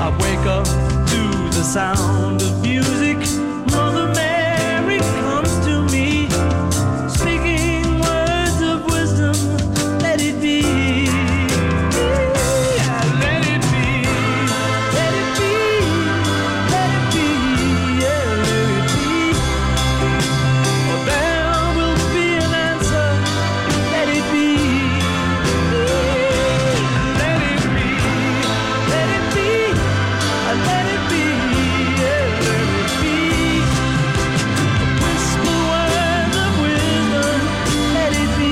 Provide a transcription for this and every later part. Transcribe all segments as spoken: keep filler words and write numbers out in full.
I wake up to the sound of music. Mother Mary comes to me, speaking words of wisdom. Let it be. Yeah, let it be. Let it be. Let it be. Yeah, let it be. Oh, there will be an answer. Let it be. Let it be. Let it be. Let it be. Yeah, let it be. Whisper words of wisdom. Let it be.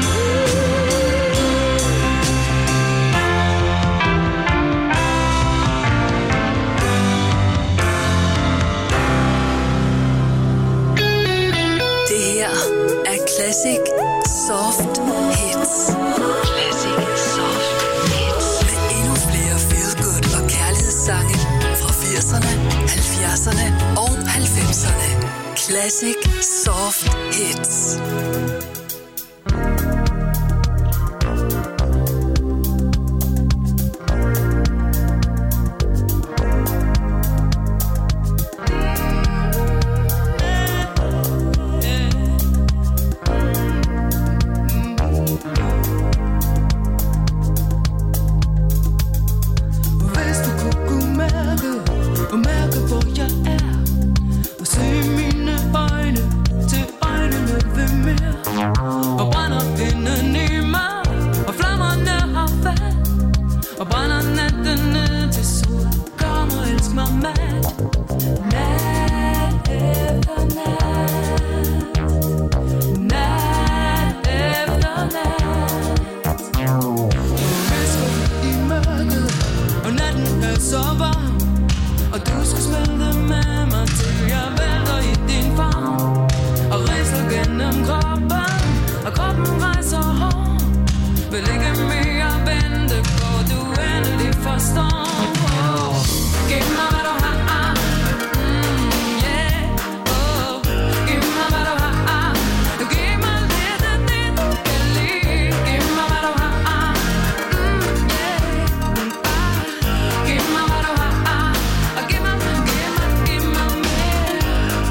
Det her er Classic Soft Hits. Classic Soft Hits. Med endnu flere feel-good og kærlighedssange fra firserne, halvfjerdserne og halvfemserne. Classic Soft Hits. Hvis du kunne mærke, og mærke hvor jeg er, og se mine øjne til øjnene ved mere, og brænder inden i mig, og flammerne har fat, og brænder natten ned til sol, kom og elsk mig mat, nat efter nat, nat efter nat. Visker i mørket, og natten er så varm, og du skal smelte med mig, til jeg vælter i din favn, og ridser gennem kroppen, og kroppen rejser hård. Vil ikke mere vente på, du endelig forstår. Oh, giv mig hvad du har, mm, yeah, oh, giv mig hvad du har, giv mig lidt af det du kan lide. Giv mig hvad du har, mm, yeah, ah, giv mig hvad du har, og giv mig, giv mig, giv mig mere.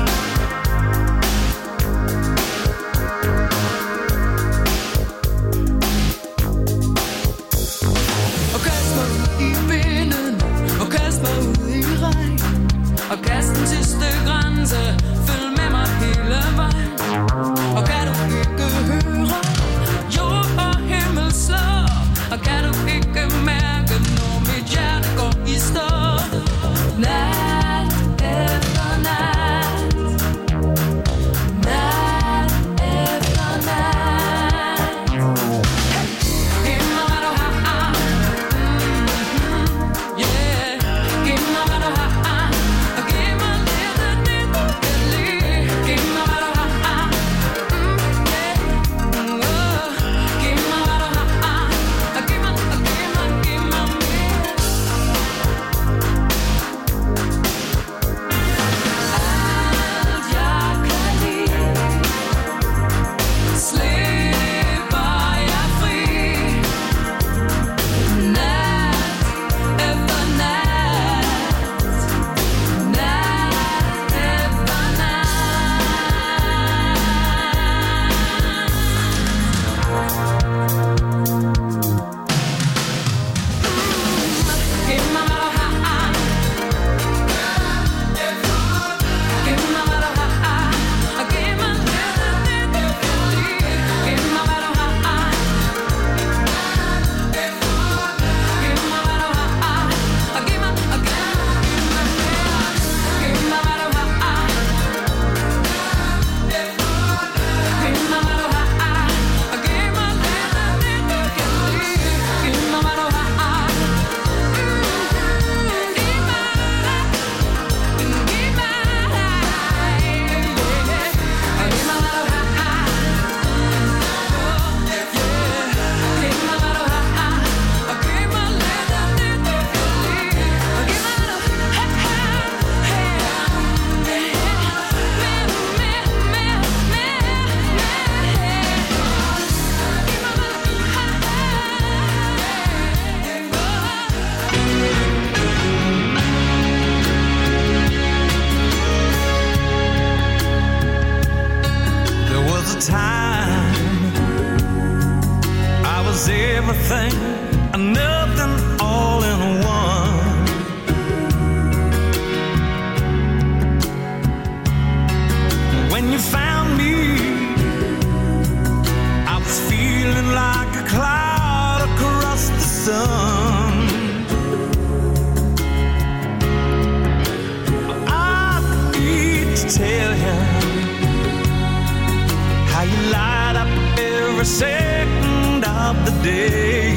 second of the day.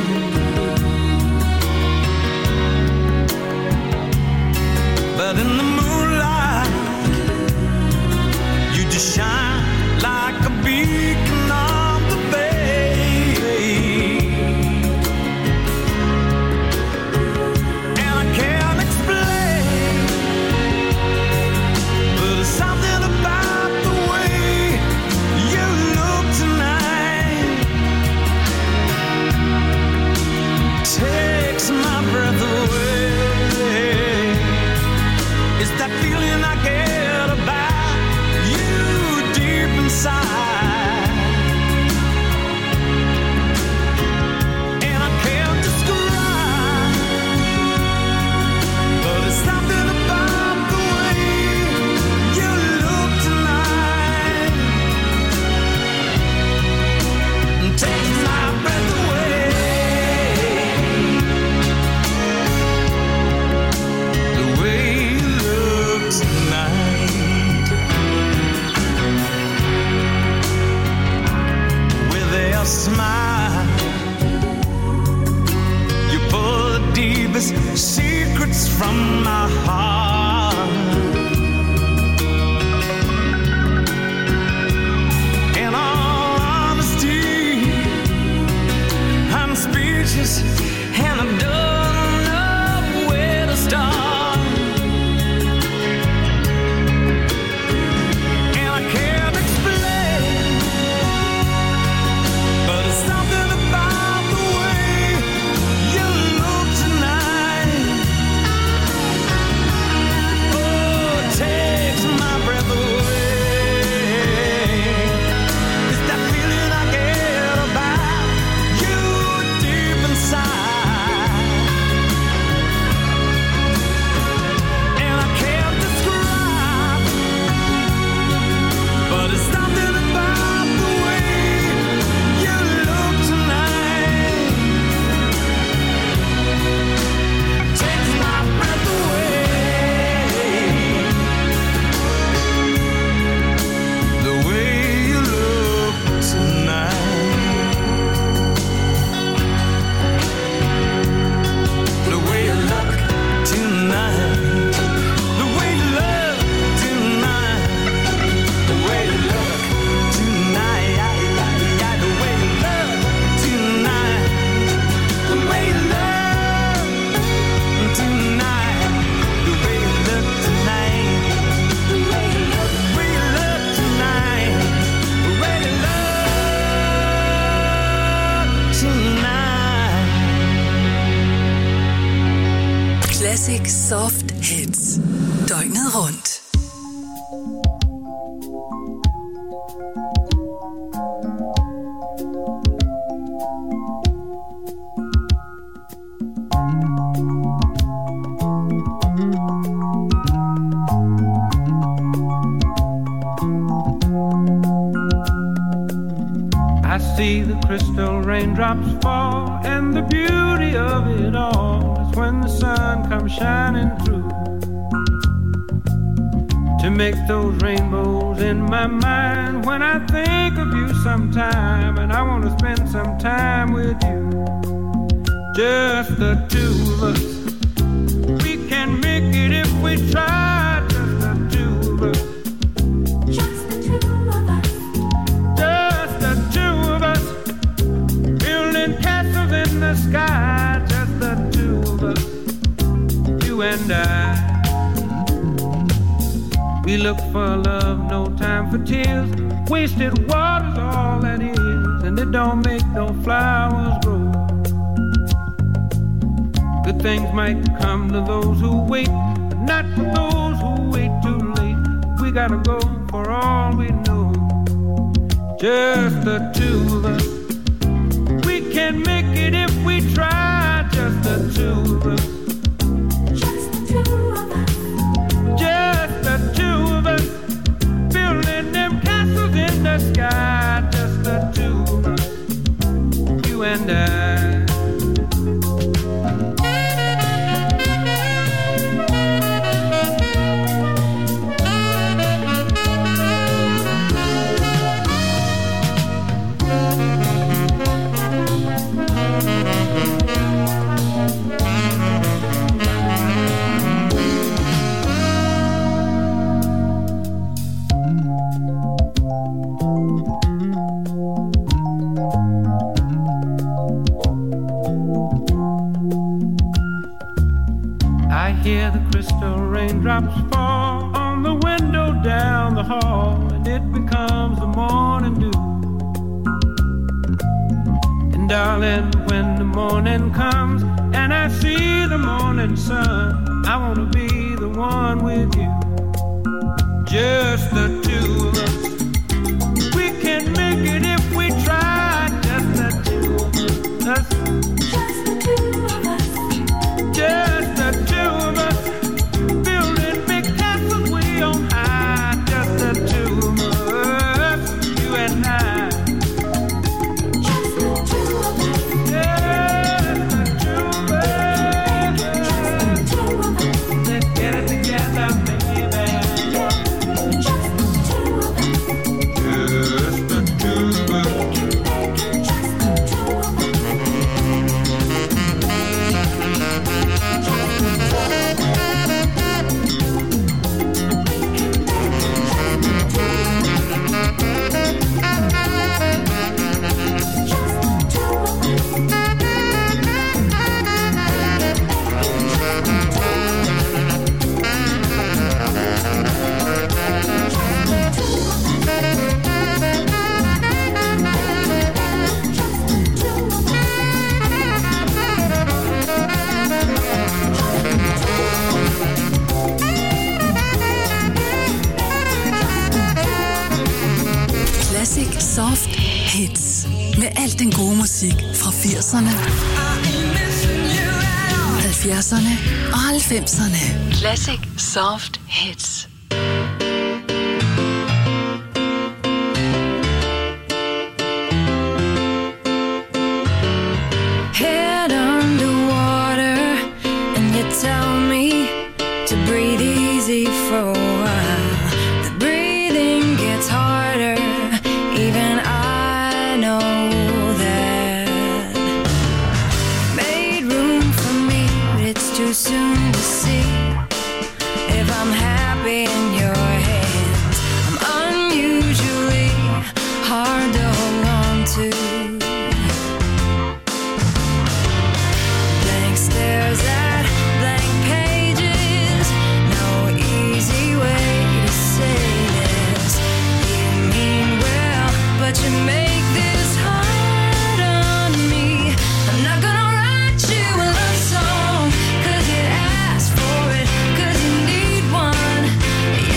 But in the moonlight, you just shine like a beacon on the bay. And I can't explain, but there's something about the way you look tonight takes my breath away. It's that feeling I get about you deep inside, and I can't describe, but it's something about the way you look tonight and takes my breath away. The way you look tonight, with a smile, you pull the deepest secrets from my heart. In all honesty, I'm speechless and I don't know where to start. And I can't explain, but it's something about the way you look tonight. Oh, it takes my breath away. It's that feeling I get about you deep inside, and I can't describe, but it's something about the way you look tonight takes my breath away. The way you look tonight, the way you look tonight, the way you look tonight, the way you look tonight, the way you look tonight, the way you look tonight, the way you look tonight, the way you look, the way you look tonight, the way you look tonight. Classic Soft Hits. Døgnet rundt. I see the crystal raindrops fall, and the beauty of it all is when the sun comes shining through to make those rainbows in my mind. When I think of you sometime, and I want to spend some time with you, just the two of us. We can make it if we try, just the two of us. Just the two of us. Just the two of us. Building castles in the sky, just the two of us. You and I. We look for love, no time for tears. Wasted water's all that is, and it don't make no flowers grow. Good things might come to those who wait, but not for those who wait too late. We gotta go for all we know. Just the two of us. We can make it if we try. Just the two of us. Just the two of us. Just the two of us. Building them castles in the sky. Just the two of us. You and I. I hear the crystal raindrops fall on the window down the hall, and it becomes the morning dew. And darling, when the morning comes and I see the morning sun, I wanna be the one with you, just the two of us. We can make it if we try, just the two of us. Just the two of us. Just the two of us. Building big castles way on high, just the two of us, you and I. Just the two of us. Just the two of us. Just the two of us. Let's get it together, baby. Just the two of us. Just the two of us. Just the two of us. Classic Soft Hits. Med al den gode musik fra firserne, halvfjerdserne og halvfemserne. Classic Soft Hits. Head underwater, and you tell me to breathe easy for a while. The breathing gets harder, even I know that. Made room for me, but it's too soon to see if I'm happy in your hands. I'm unusually hard to hold on to. Blank stares at blank pages, no easy way to say this. You mean well, but you make this hard on me. I'm not gonna write you a love song, cause you asked for it, cause you need one.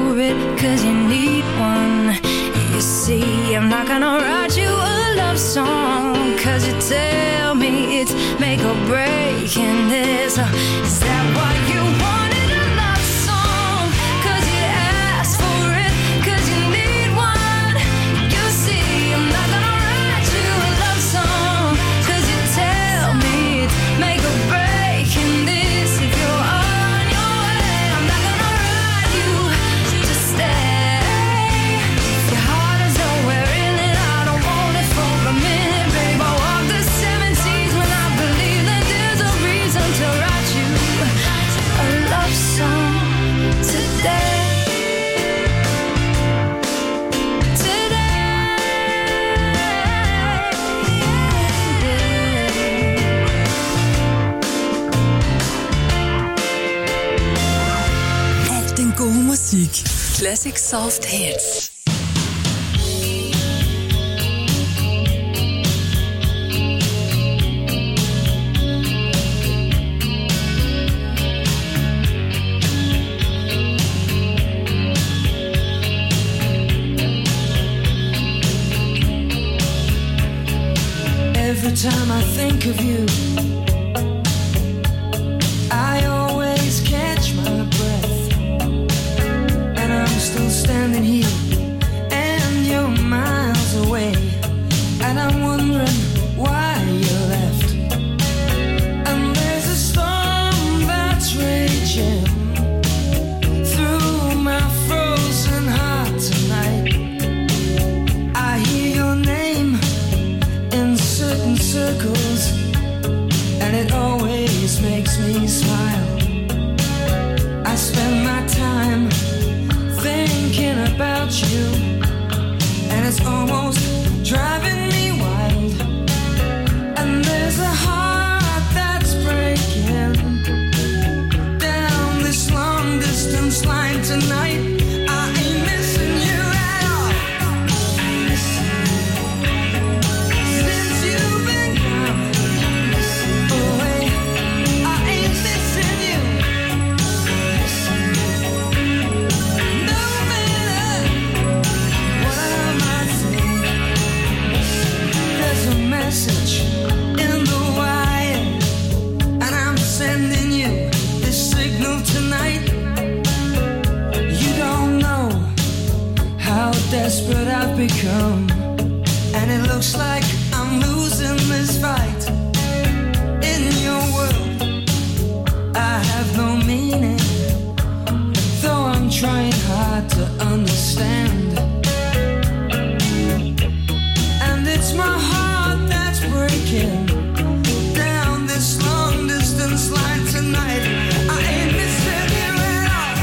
for it, cause you need one. You see, I'm not gonna write you a love song, cause you tell me it's make or break. And this, uh, is that what you wanted, a love song? Cause you asked for it, cause you need one. You see, I'm not gonna write you a love song, cause you tell me it's make or break. And this, if you're on your way, I'm not gonna write you to stay. Your heart is nowhere in it, I don't want it for a minute, babe. I walk the seventies when I believe that there's a reason to write you a love song today. Alt den gode musik. Classic Soft Hits. Every time I think of you, I always catch my breath. And I'm still standing here, and you're miles away. And I'm wondering why you left. And there's a storm that's raging through my frozen heart tonight. I hear your name in certain circles, and it always makes me smile. I spend my time thinking about you, and it's almost driving me wild. And there's a heart that's breaking down this long distance line tonight. I ain't missing you at all. Since you've been gone away, I ain't missing you. No matter what I might think, there's a message in the wire, and I'm sending you this signal tonight. You don't know how desperate I've become, and it looks like I'm losing this fight. In your world, I have no meaning, though I'm trying hard to understand. And it's my heart that's breaking down this long distance line tonight. I ain't missing you at all.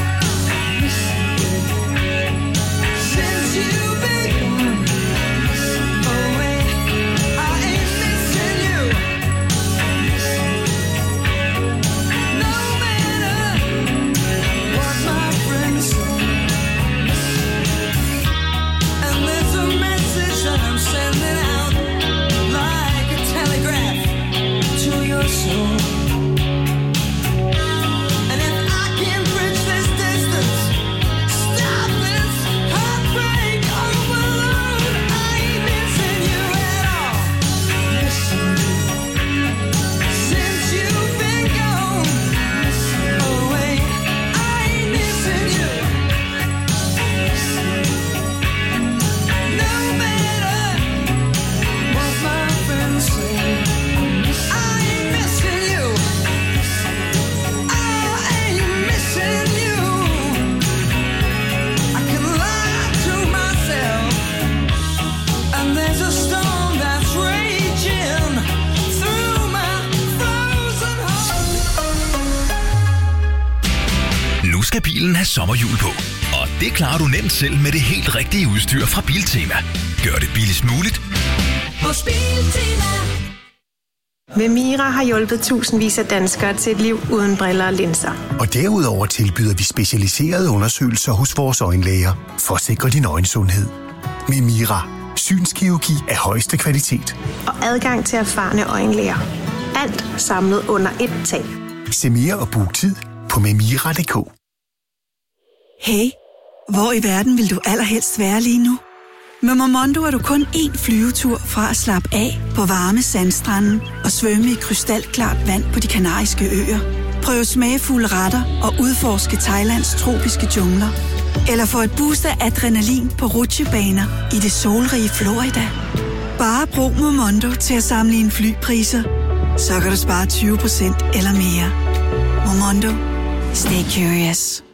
Since you've been gone away, I ain't missing you. No matter what my friends say. And there's a message that I'm sending out like a telegraph to your soul. And if I can bridge this distance, stop this heartbreak overload, I ain't missing you at all. Since you've been gone away, I ain't missing you. No matter what my friends say, I ain't missing you. I ain't missing you. I can lie to myself, and there's a storm that's raging through my frozen heart. Nu skal bilen have sommerhjul på, og det klarer du nemt selv med det helt rigtige udstyr fra Biltema. Gør det billigst muligt. Hos Biltema. Vemira har hjulpet tusindvis af danskere til et liv uden briller og linser. Og derudover tilbyder vi specialiserede undersøgelser hos vores øjenlæger for at sikre din øjensundhed. Vemira. Synskirurgi af højeste kvalitet. Og adgang til erfarne øjenlæger. Alt samlet under ét tag. Se mere og book tid på memira punktum d k. Hey, Hvor i verden vil du allerhelst være lige nu? Med Momondo er du kun én flyvetur fra at slappe af på varme sandstrande og svømme i krystalklart vand på de kanariske øer. Prøv smagfulde retter og udforske Thailands tropiske jungler. Eller få et boost af adrenalin på rutsjebaner i det solrige Florida. Bare brug Momondo til at sammenligne flypriser, så kan du spare tyve procent eller mere. Momondo. Stay curious.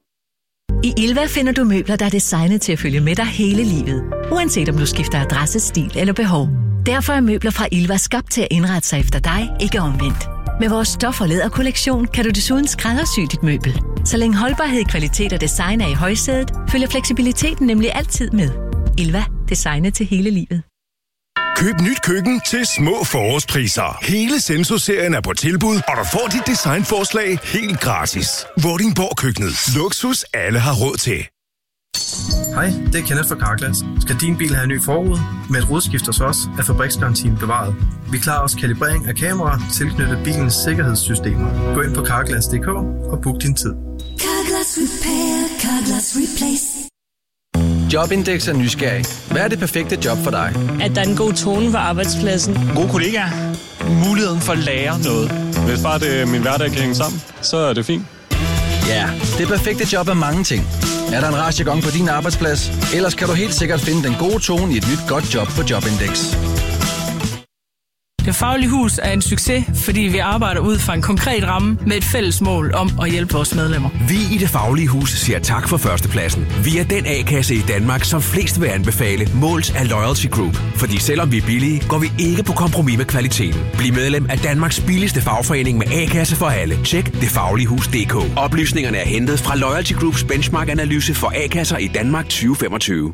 I Ilva finder du møbler, der er designet til at følge med dig hele livet. Uanset om du skifter adresse, stil eller behov. Derfor er møbler fra Ilva skabt til at indrette sig efter dig, ikke omvendt. Med vores stof- og læderkollektion kan du desuden skræddersy dit møbel. Så længe holdbarhed, kvalitet og design er i højsædet, følger fleksibiliteten nemlig altid med. Ilva. Designet til hele livet. Køb nyt køkken til små forårspriser. Hele Senso-serien er på tilbud, og du får dit designforslag helt gratis. Vordingborg Køkkenet. Luksus alle har råd til. Hej, det er Kenneth fra Carglass. Skal din bil have en ny forrude? Med et rodskift hos os er fabriksgarantien bevaret. Vi klarer også kalibrering af kameraer tilknyttet bilens sikkerhedssystemer. Gå ind på carglass punktum d k og book din tid. Carglass Repair, Carglass Replace. Jobindex er nysgerrig. Hvad er det perfekte job for dig? At der er en god tone på arbejdspladsen. Gode kollegaer. Muligheden for at lære noget. Hvis bare det, min hverdag kan hænge sammen, så er det fint. Ja, det perfekte job er mange ting. Er der en rastjagong på din arbejdsplads? Ellers kan du helt sikkert finde den gode tone i et nyt godt job på Jobindex. Det Faglige Hus er en succes, fordi vi arbejder ud fra en konkret ramme med et fælles mål om at hjælpe vores medlemmer. Vi i Det Faglige Hus siger tak for førstepladsen. Vi er den A-kasse i Danmark, som flest vil anbefale, målt af Loyalty Group. Fordi selvom vi er billige, går vi ikke på kompromis med kvaliteten. Bliv medlem af Danmarks billigste fagforening med A-kasse for alle. Tjek det faglige hus punktum d k. Oplysningerne er hentet fra Loyalty Groups benchmark-analyse for A-kasser i Danmark tyve femogtyve.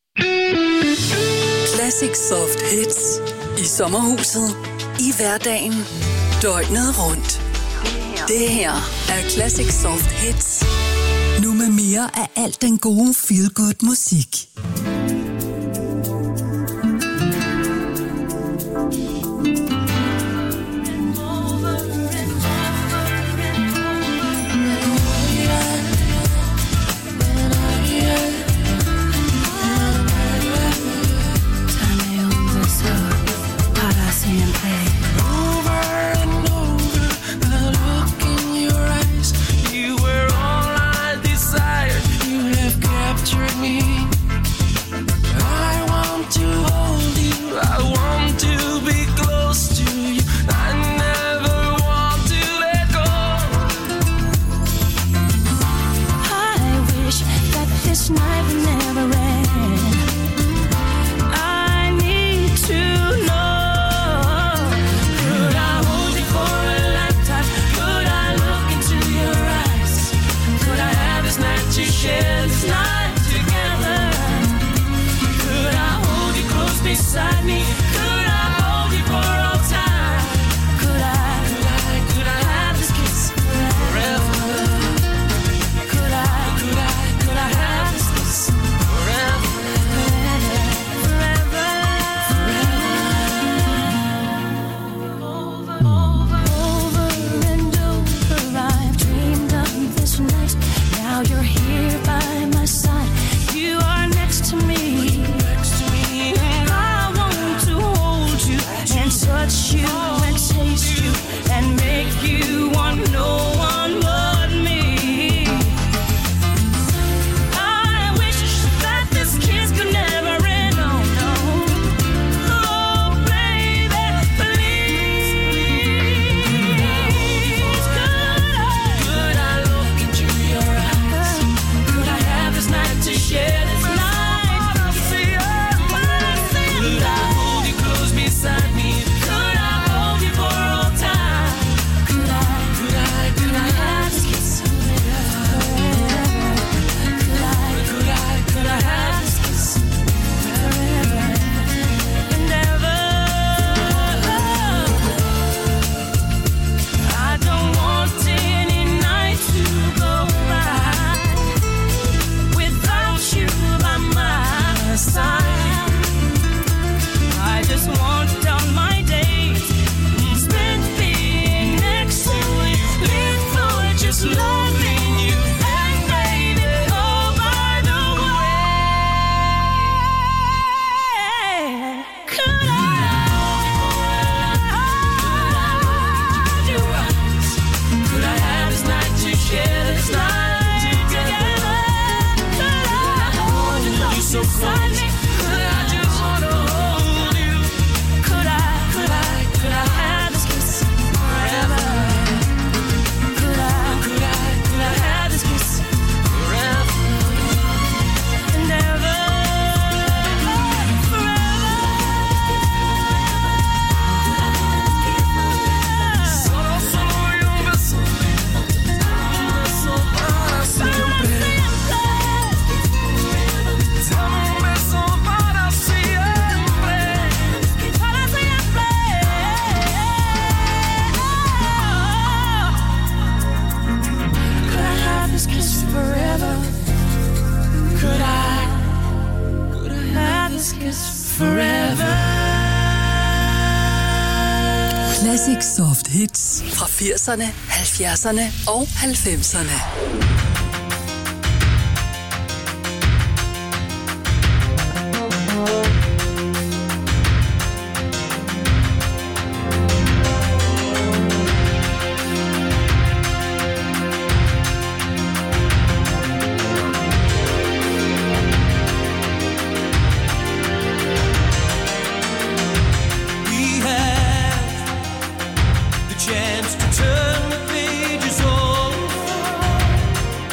Classic Soft Hits. I sommerhuset, i hverdagen, døgnet rundt. Det her er Classic Soft Hits. Nu med mere af alt den gode feel-good musik. so close. I just wanna hold you. Could I, could I, could I have this kiss forever? Could I, could I, could I have this kiss forever and ever? Forever. Classic Soft Hits fra firserne, halvfjerdserne og halvfemserne. Chance to turn the pages over.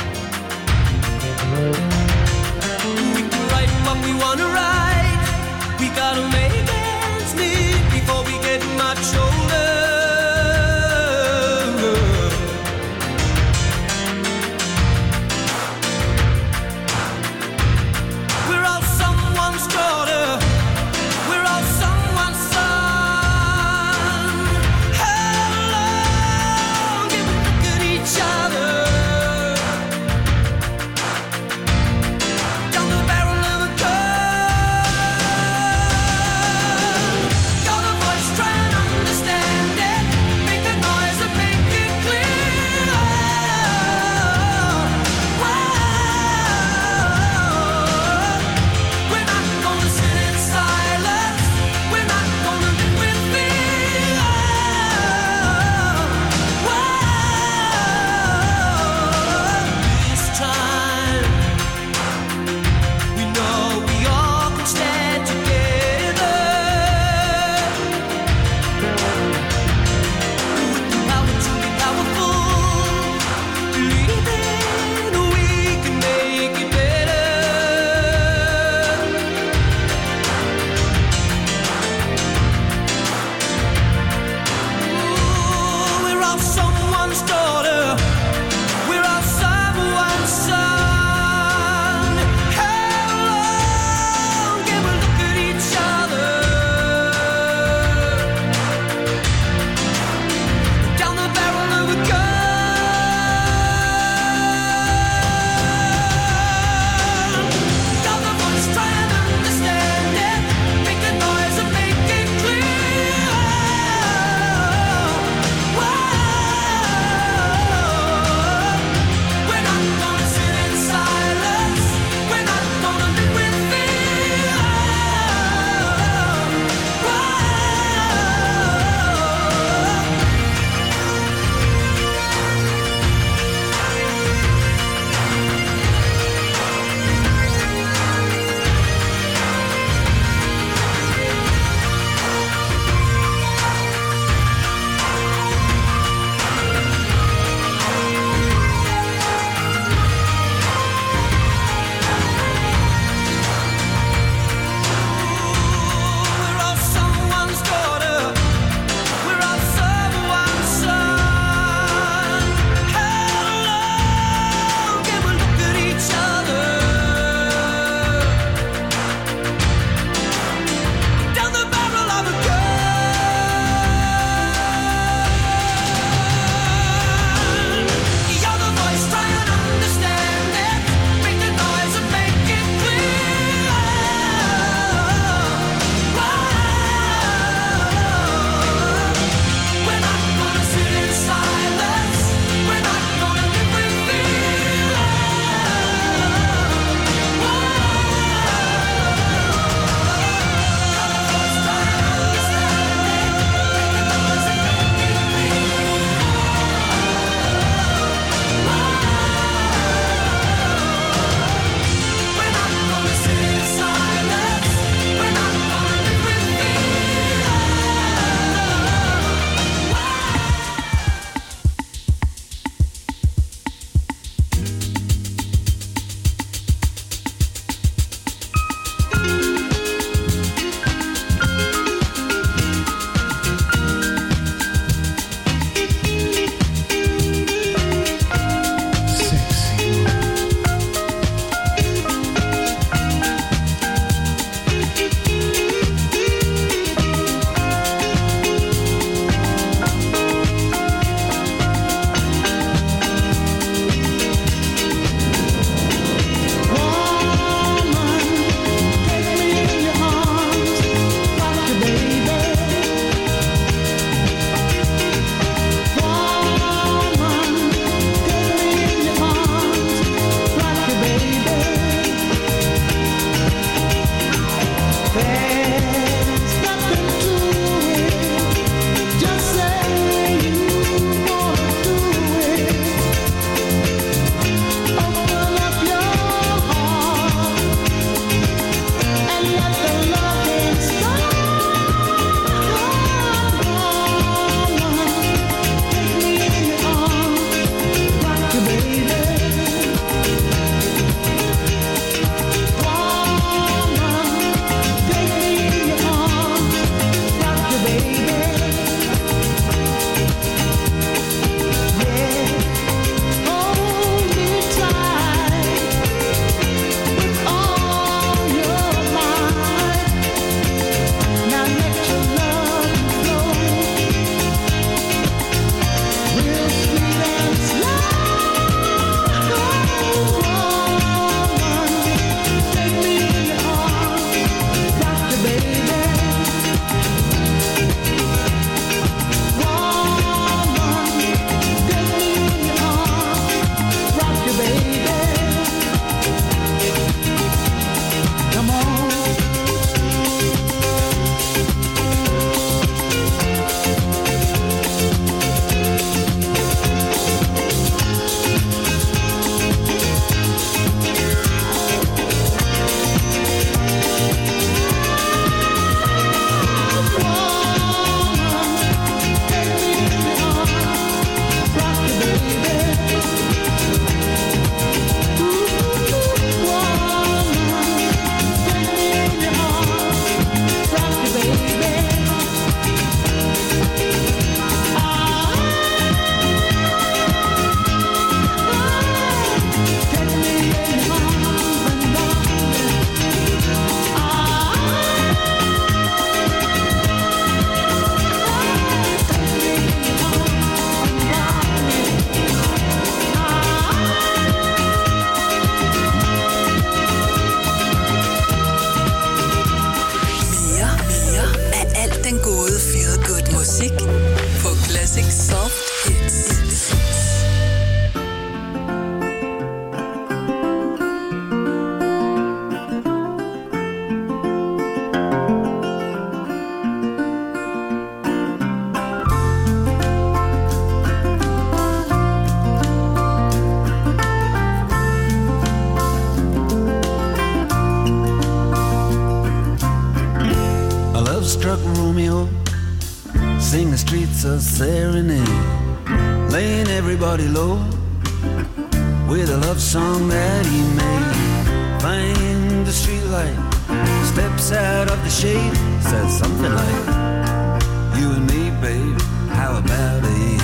love-struck Romeo, sing the streets a serenade, laying everybody low with a love song that he made. Find the streetlight, steps out of the shade, says something like, you and me, babe, how about it?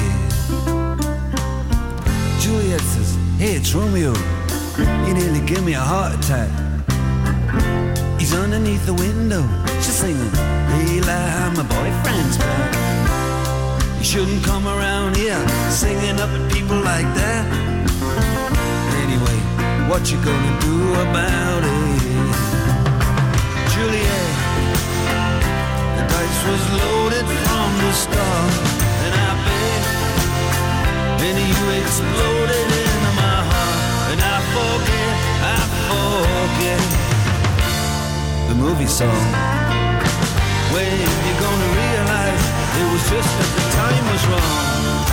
Juliet says, hey, it's Romeo, you nearly give me a heart attack. He's underneath the window, she's singing, hey, lie, my boyfriend's back. You shouldn't come around here singing up at people like that. Anyway, what you gonna do about it? Juliet, the dice was loaded from the start, and I bet any you exploded into my heart, and I forget, I forget the movie song. When you gonna realize it was just that the time was wrong,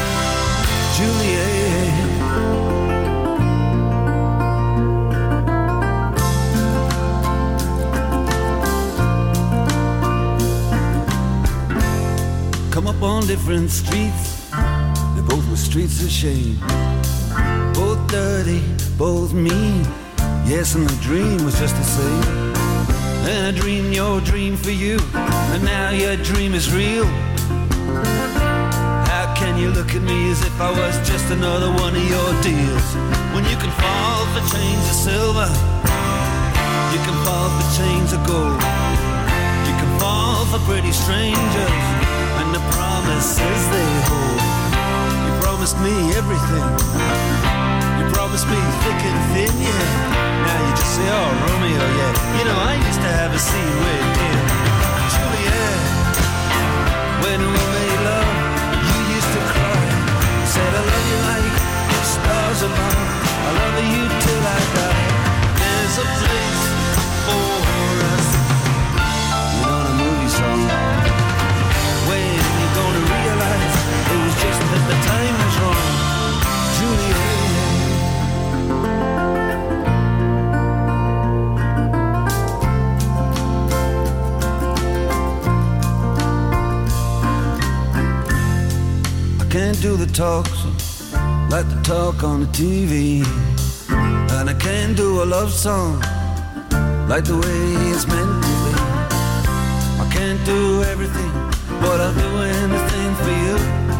Juliet. Come up on different streets, they both were streets of shame, both dirty, both mean. Yes, and the dream was just the same. And I dreamed your dream for you, and now your dream is real. How can you look at me as if I was just another one of your deals? When you can fall for chains of silver, you can fall for chains of gold, you can fall for pretty strangers and the promises they hold. You promised me everything, you promised me thick and thin, yeah. Now you just say, oh, Romeo, yeah. You know, I used to have a scene with him. Juliet, when we made love, you used to cry. You said, I love you like the stars above, I love you till I die. There's a place for us. You know the movie song. When you gonna realize it was just that the time was wrong, Juliet. Can't do the talks like the talk on the T V, and I can't do a love song like the way it's meant to be. I can't do everything, but I'll do anything for you.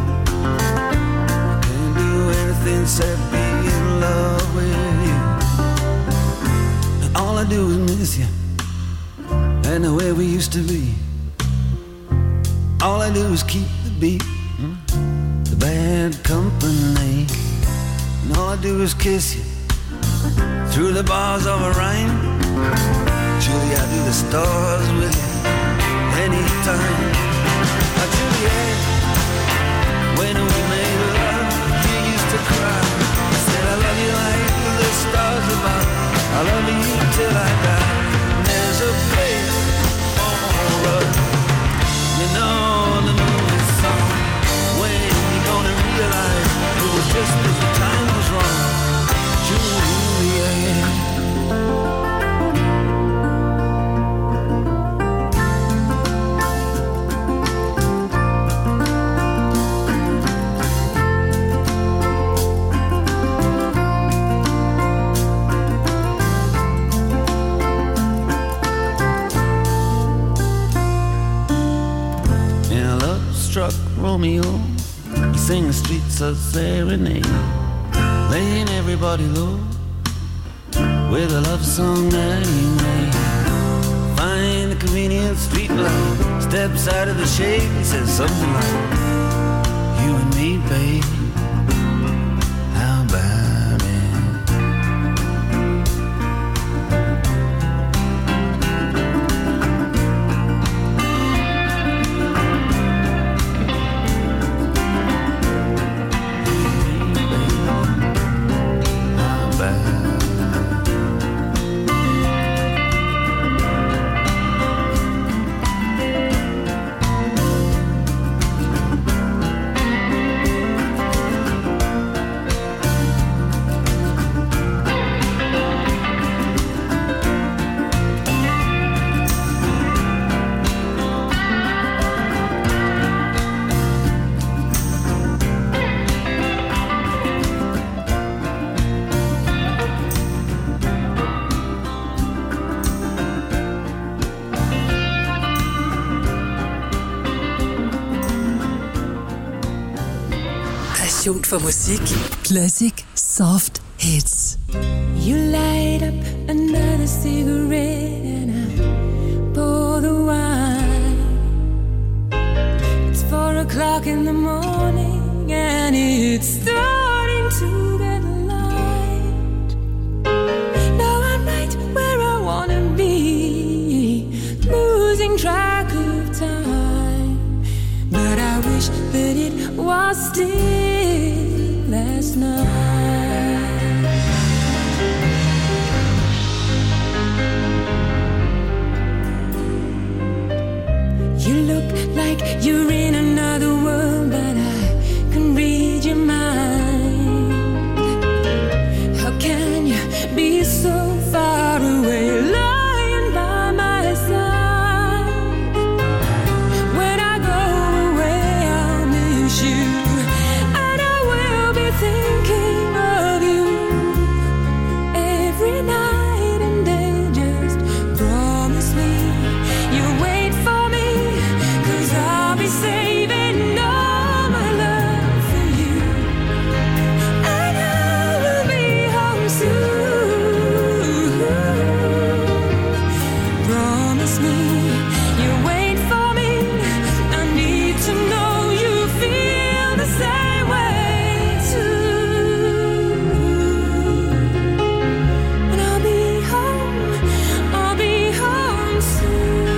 I can't do anything except be in love with you. And all I do is miss you, and the way we used to be. All I do is keep the beat, bad company, and all I do is kiss you through the bars of a rhyme. Julie, I do the stars with you anytime. Oh, Juliet, when we made love, you used to cry. I said I love you like the stars above, I love you till I die. And there's a place for us, you know the movie song. When you gonna realize it was just that the time was wrong, Juliet. And love struck Romeo, he sang the streets a serenade, laying everybody low with a love song that he made. Find the convenient street light, steps out of the shade, he says something like, you and me, babe, how about it? passion for musik. Classic Soft Hits. You light up another cigarette and I pour the wine. It's four o'clock in the morning and it's starting to get light. Now I'm right where I wanna be, losing track of time. But I wish that it was still last night. You look like you're in another world, but I can read your mind. How can you be so far away, lying by my side? When I go away, I'll miss you, and I will be thinking of you every night and day. Just promise me you'll wait for me, 'cause I'll be saving all my love for you, and I will be home soon. Promise me you'll wait for me. I need to know you feel the same way too. And I'll be home, I'll be home soon.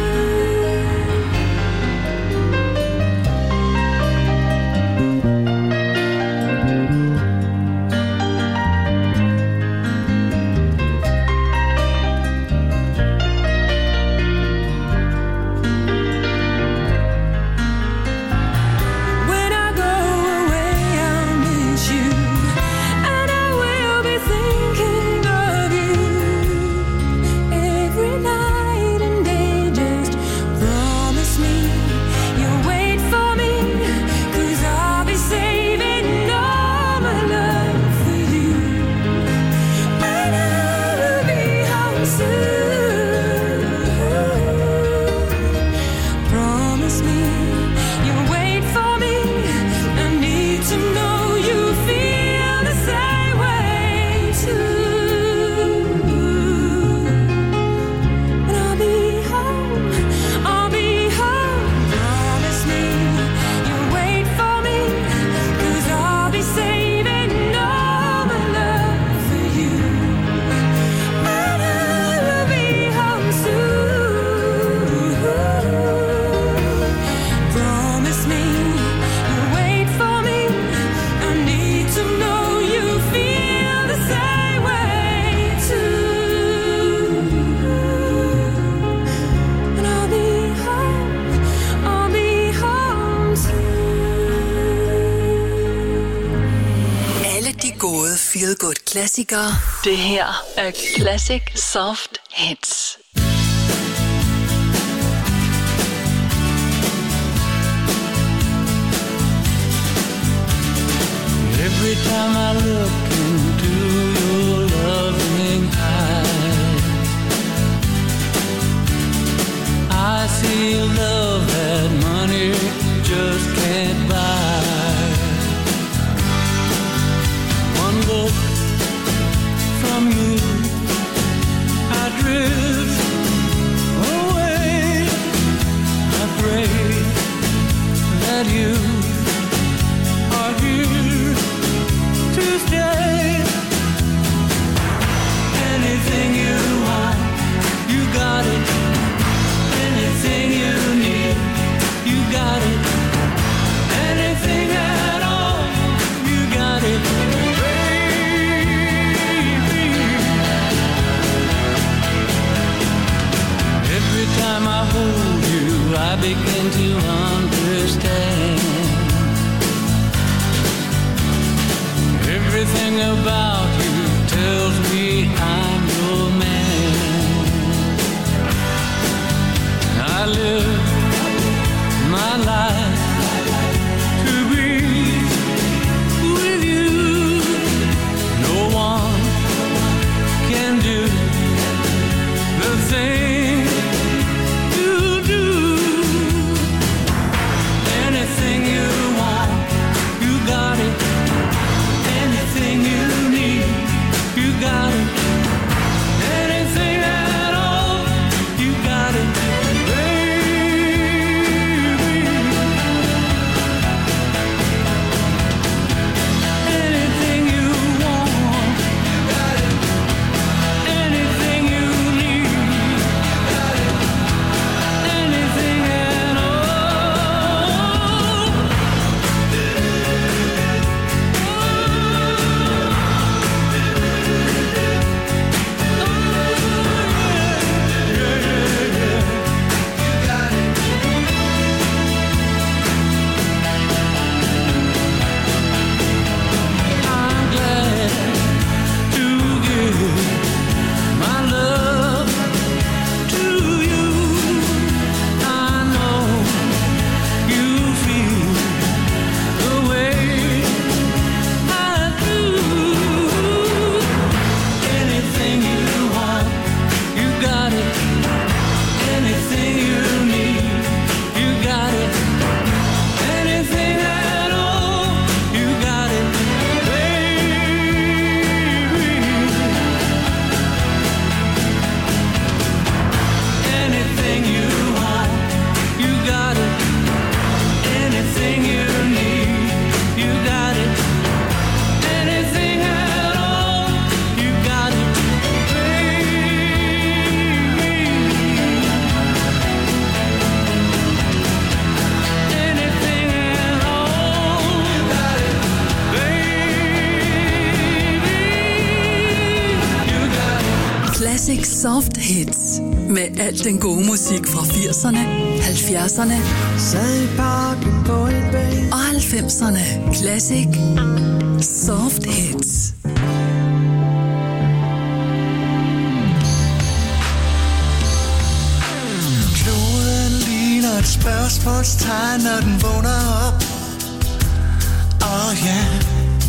When I go away, I'll miss you, and I will be thinking of you every night and day. Just promise me you'll wait for me, 'cause I'll be saving all my love for you, and I will be home soon. Promise me you'll wait for me. I need to know you feel the same way too. And I'll be home, I'll be home. Promise me you'll wait for me, 'cause I'll be saving all my love for you, and I will be home soon. Promise me you'll wait for me. I need to know you feel the same way too. And I'll be home, I'll be home soon. Alle de gode feel-good klassikere. Det her er Classic Soft Hits. Every time I look into your loving eyes, I see love that money just can't buy. One look from you, I drift away. I pray that you are here to stay. Anything you want, you got it. Anything you need, you got it. Anything at all, you got it, baby. Every time I hold you, I begin to understand. Everything about you tells me I'm your man. I live my life to be with you. No one can do the thing you do. Anything you want, you got it. Hits. Med al den gode musik fra firserne, halvfjerdserne og halvfemserne. Classic Soft Hits. Kloden ligner et spørgsmålstegn, når den vågner op. Åh oh, ja, yeah.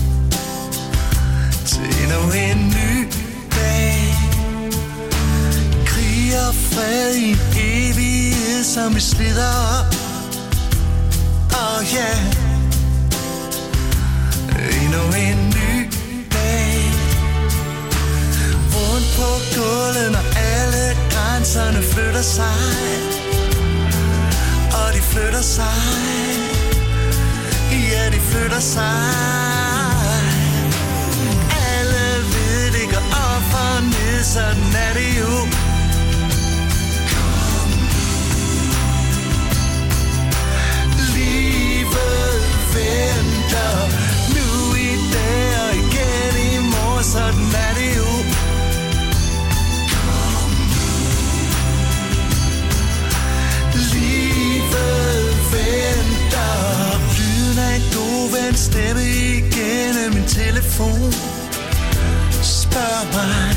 Til endnu en ny dag. Krig og fred i en evighed, som vi slider op. Åh oh, ja, yeah. Endnu en ny dag. Rundt på gulvet, når alle grænserne flytter sig. Og de flytter sig. Ja, de flytter sig. Alle ved, det går op og ned, sådan er det jo. Livet venter, nu i dag og igen i morgen, sådan er det jo. Livet venter, lyden af en god ven stemme igennem min telefon. Spørg mig,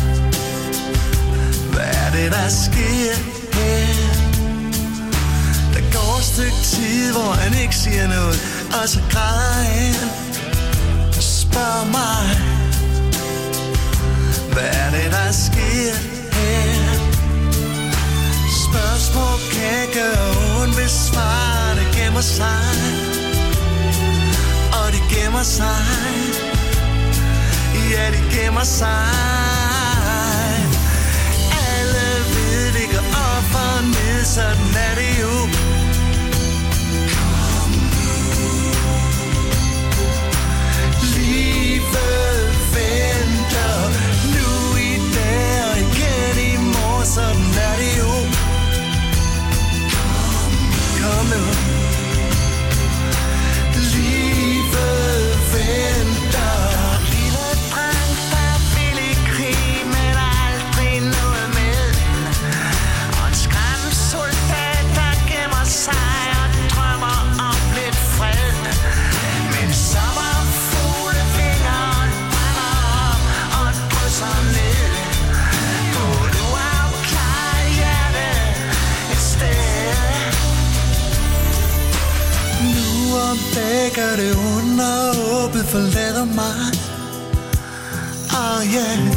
hvad er det der sker her? Der går et stykke tid, hvor han ikke siger noget, og så græder han. Spørg mig, hvad er det der sker her? Spørgsmål kan gøre ondt, hvis svarene gemmer sig. Og de gemmer sig. Ja, de gemmer sig. Alle ved, det går op og ned, sådan er det jo. Livet venter, nu i dag og igen i morgen, sådan er det jo. Kom nu. Livet venter. Lille dreng, der vil i krig, men aldrig noget med. Og en skræmt soldat, der gemmer sig og drømmer om lidt fred. Men sommerfugle vinger brænder op og drysser ned. På et uafklaret hjerte et sted. Nu om dækker det under åbent forlader mig. Åh oh, ja, yeah.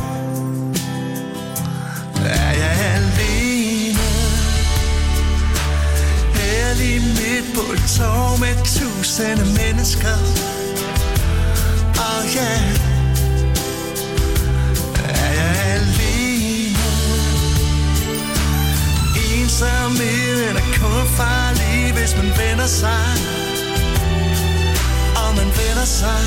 Er jeg alene her lige midt på et torv med tusinde mennesker. Åh oh, ja, yeah. Er jeg alene? Ensomheden er kun farlig, hvis man vender sig. Og man vender sig.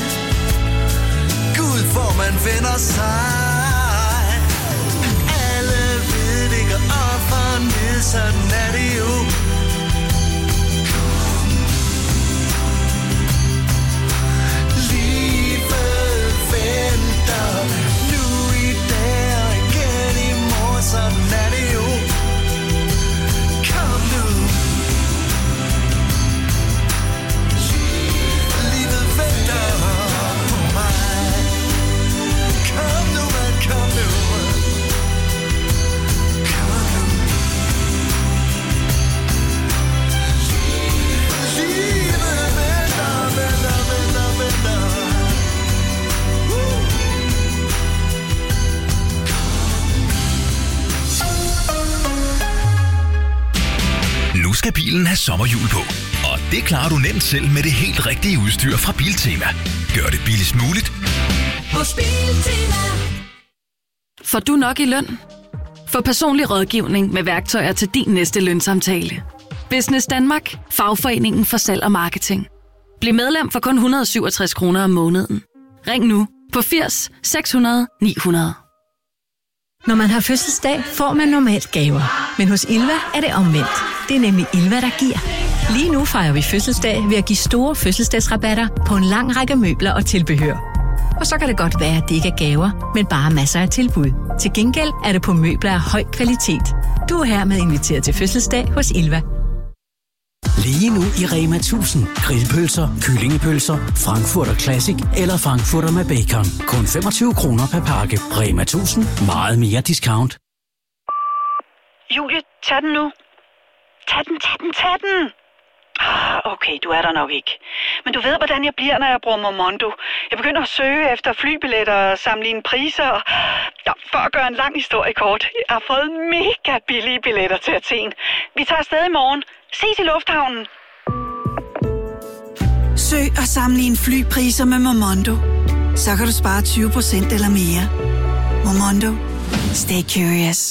Gud, hvor man vender sig. Alle ved, det går op og ned, sådan er det jo. Livet venter, nu i dag og igen i morgen, sådan er det jo. Kom nu. Livet venter på mig. Kom nu, man, kom nu. Kom nu. Livet venter, venter, venter, venter. Nu skal bilen have sommerhjul på, og det klarer du nemt selv med det helt rigtige udstyr fra Biltema. Gør det billigst muligt hos Biltema. Får du nok i løn? Få personlig rådgivning med værktøjer til din næste lønsamtale. Business Danmark, fagforeningen for salg og marketing. Bliv medlem for kun et hundrede og syvogtres kroner om måneden. Ring nu på firs seks hundrede ni hundrede. Når man har fødselsdag, får man normalt gaver. Men hos Ilva er det omvendt. Det er nemlig Ilva, der giver. Lige nu fejrer vi fødselsdag ved at give store fødselsdagsrabatter på en lang række møbler og tilbehør. Og så kan det godt være, at det ikke er gaver, men bare masser af tilbud. Til gengæld er det på møbler af høj kvalitet. Du er hermed inviteret til fødselsdag hos Ilva. Lige nu i Rema tusind. Grillpølser, kyllingepølser, Frankfurter Classic eller Frankfurter med bacon. Kun femogtyve kroner per pakke. Rema tusind. Meget mere discount. Julie, tag den nu. Tag den, tag den, tag den. Ah, okay, du er der nok ikke. Men du ved, hvordan jeg bliver, når jeg bruger Momondo. Jeg begynder at søge efter flybilletter og sammenligne priser. Og... Ja, for at gøre en lang historie kort. Jeg har fået mega billige billetter til Athen. Vi tager afsted i morgen. Ses i lufthavnen. Søg og sammenlign flypriser med Momondo. Så kan du spare tyve procent eller mere. Momondo. Stay curious.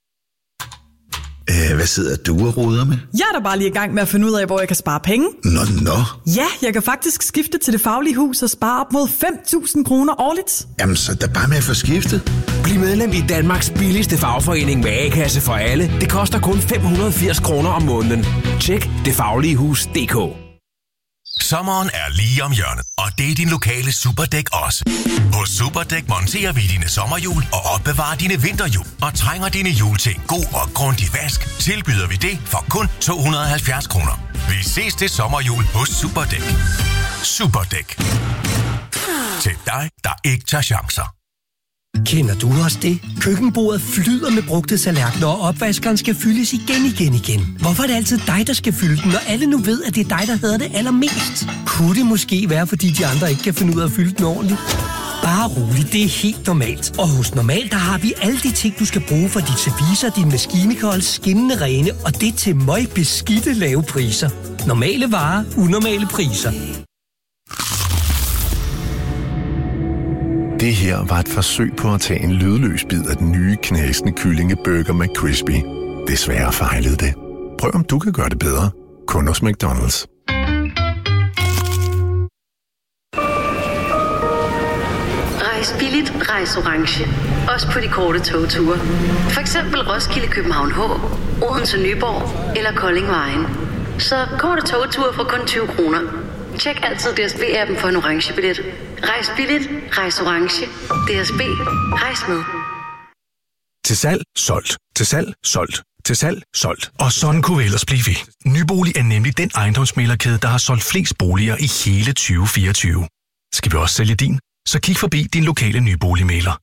Æh, hvad sidder du og roder med? Jeg er da bare lige i gang med at finde ud af, hvor jeg kan spare penge. Nå, nå. Ja, jeg kan faktisk skifte til Det Faglige Hus og spare op mod fem tusind kroner årligt. Jamen, så er bare med at få skiftet. Bliv medlem i Danmarks billigste fagforening med A-kasse for alle. Det koster kun fem hundrede og firs kroner om måneden. Tjek det faglige hus punktum d k. Sommeren er lige om hjørnet, og det er din lokale Superdæk også. Hos Superdæk monterer vi dine sommerhjul og opbevarer dine vinterhjul. Og trænger dine hjul til en god og grundig vask, tilbyder vi det for kun to hundrede og halvfjerds kroner. Vi ses til sommerhjul hos Superdæk. Superdæk. Til dig, der ikke tager chancer. Kender du også det? Køkkenbordet flyder med brugte tallerkener, og opvaskeren skal fyldes igen, igen, igen. Hvorfor er det altid dig, der skal fylde den, når alle nu ved, at det er dig, der hader det allermest? Kunne det måske være, fordi de andre ikke kan finde ud af at fylde den ordentligt? Bare roligt, det er helt normalt. Og hos Normal, der har vi alle de ting, du skal bruge for dit service og din maskinikold, skinnende rene, og det til møg beskidte lave priser. Normale varer, unormale priser. Det her var et forsøg på at tage en lydløs bid af den nye knasende kyllingeburger McCrispy. Desværre fejlede det. Prøv om du kan gøre det bedre. Kun hos McDonald's. Rejs billigt, rejs orange. Også på de korte togture. For eksempel Roskilde, København H, Odense, Nyborg eller Kolding Vejen. Så korte togture for kun tyve kroner. Tjek altid D S B-appen for en orange billet. Rejs billigt, rejs orange. D S B, rejs med. Til salg, solgt. Til salg, solgt. Til salg, solgt. Og sådan kunne vi ellers blive ved. Nybolig er nemlig den ejendomsmæglerkæde, der har solgt flest boliger i hele tyve fireogtyve. Skal vi også sælge din? Så kig forbi din lokale nyboligmægler.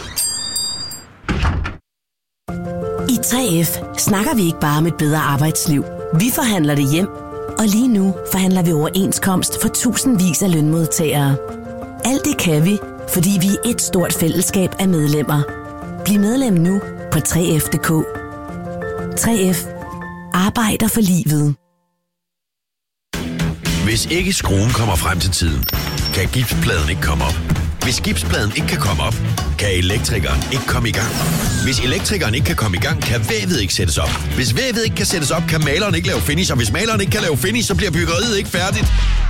I tre F snakker vi ikke bare om et bedre arbejdsliv. Vi forhandler det hjem. Og lige nu forhandler vi overenskomst for tusindvis af lønmodtagere. Alt det kan vi, fordi vi er et stort fællesskab af medlemmer. Bliv medlem nu på tre F punktum d k. tre F arbejder for livet. Hvis ikke skruen kommer frem til tiden, kan gipspladen ikke komme op. Hvis gipspladen ikke kan komme op, kan elektrikeren ikke komme i gang. Hvis elektrikeren ikke kan komme i gang, kan vævet ikke sættes op. Hvis vævet ikke kan sættes op, kan maleren ikke lave finish. Og hvis maleren ikke kan lave finish, så bliver byggeriet ikke færdigt.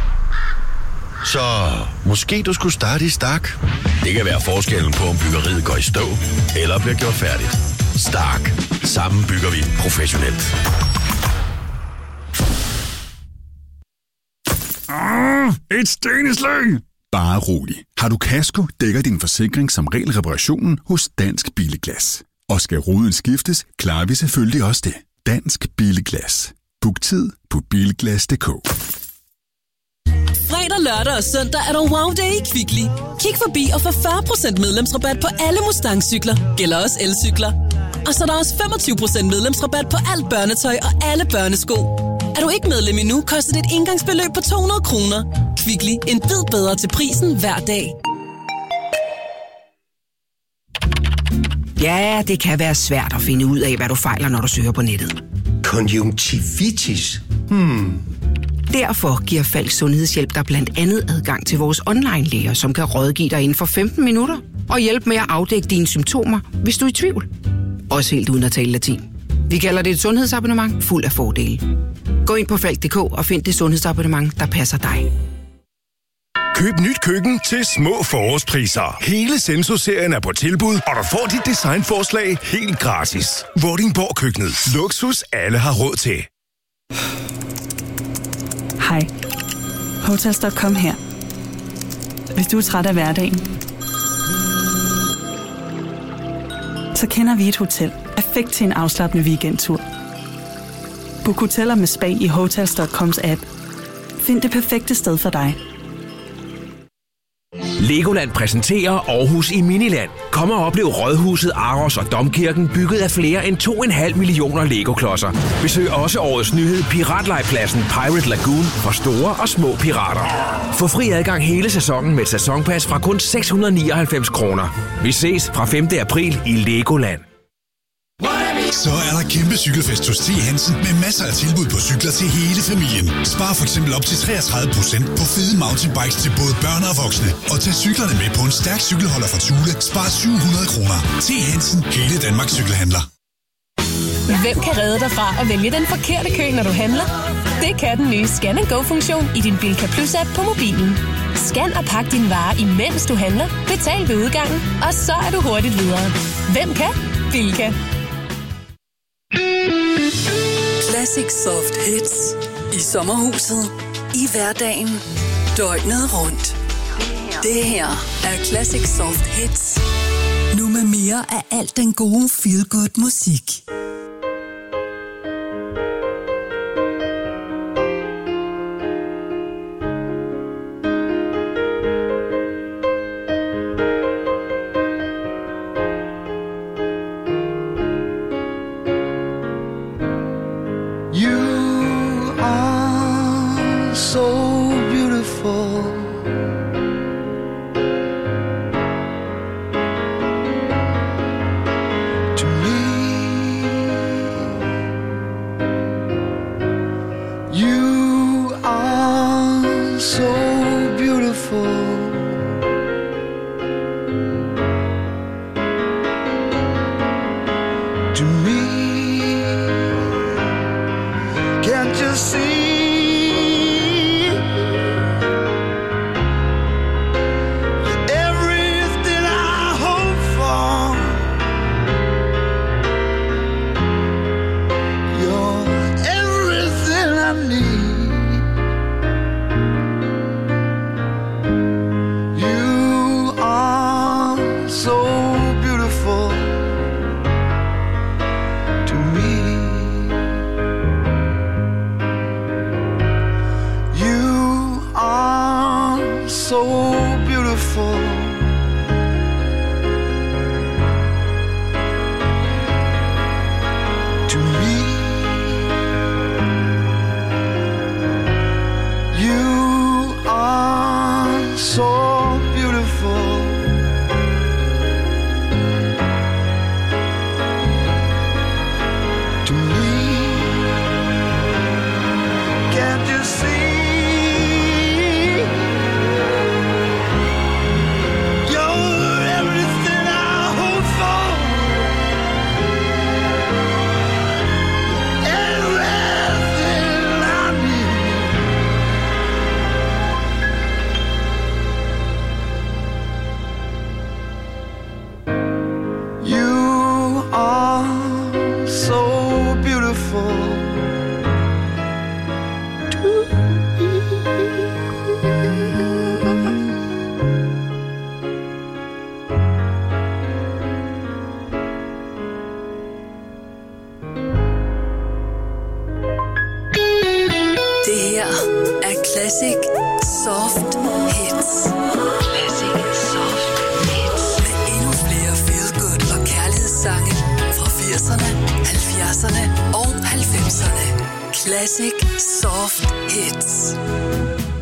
Så måske du skulle starte i Stark. Det kan være forskellen på, om byggeriet går i stå eller bliver gjort færdigt. Stark. Sammen bygger vi professionelt. Ah, et steneslag! Bare rolig. Har du kasko, dækker din forsikring som regel reparationen hos Dansk Billeglas. Og skal ruden skiftes, klarer vi selvfølgelig også det. Dansk Billeglas. Book tid på bilglas punktum d k. Fredag, lørdag og søndag er der wow day i Kvickly. Kig forbi og få fyrre procent medlemsrabat på alle Mustang-cykler. Gælder også elcykler. Og så er der også femogtyve procent medlemsrabat på alt børnetøj og alle børnesko. Er du ikke medlem endnu, koster det et engangsbeløb på to hundrede kroner. Kvickly, en bid bedre til prisen hver dag. Ja, det kan være svært at finde ud af, hvad du fejler, når du søger på nettet. Konjunktivitis? Hmm. Derfor giver Falk Sundhedshjælp dig blandt andet adgang til vores online-læger, som kan rådgive dig inden for femten minutter og hjælpe med at afdække dine symptomer, hvis du er i tvivl. Også helt uden at tale latin. Vi kalder det et sundhedsabonnement fuld af fordele. Gå ind på falk punktum d k og find det sundhedsabonnement, der passer dig. Køb nyt køkken til små forårspriser. Hele Senso-serien er på tilbud, og du får dit designforslag helt gratis. Vordingborg Køkkenet. Luksus alle har råd til. Hej. Hotels punktum com her. Hvis du er træt af hverdagen, så kender vi et hotel perfekt til en afslappende weekendtur. Book hoteller med spa i hotels punktum coms app. Find det perfekte sted for dig. Legoland præsenterer Aarhus i Miniland. Kom og oplev Rådhuset, Aros og Domkirken, bygget af flere end to komma fem millioner Lego-klodser. Besøg også årets nyhed, Piratlejpladsen Pirate Lagoon, for store og små pirater. Få fri adgang hele sæsonen med et sæsonpas fra kun seks hundrede nioghalvfems kroner. Vi ses fra femte april i Legoland. Så er der kæmpe cykelfest hos T. Hansen med masser af tilbud på cykler til hele familien. Spar for eksempel op til treogtredive procent på fede mountainbikes til både børn og voksne. Og tag cyklerne med på en stærk cykelholder fra Thule. Spar syv hundrede kroner. T. Hansen, hele Danmarks cykelhandler. Hvem kan redde dig fra at vælge den forkerte kø, når du handler? Det kan den nye Scan and Go-funktion i din Bilka Plus-app på mobilen. Scan og pak dine varer, imens du handler. Betal ved udgangen, og så er du hurtigt videre. Hvem kan? Bilka. Classic Soft Hits. I sommerhuset. I hverdagen. Døgnet rundt. Det her er Classic Soft Hits. Nu med mere af alt den gode feel-good musik. Classic Soft Hits. Classic Soft Hits. Med endnu flere feel-good og kærlighedssange fra firserne, halvfjerdserne og halvfemserne. Classic Soft Hits.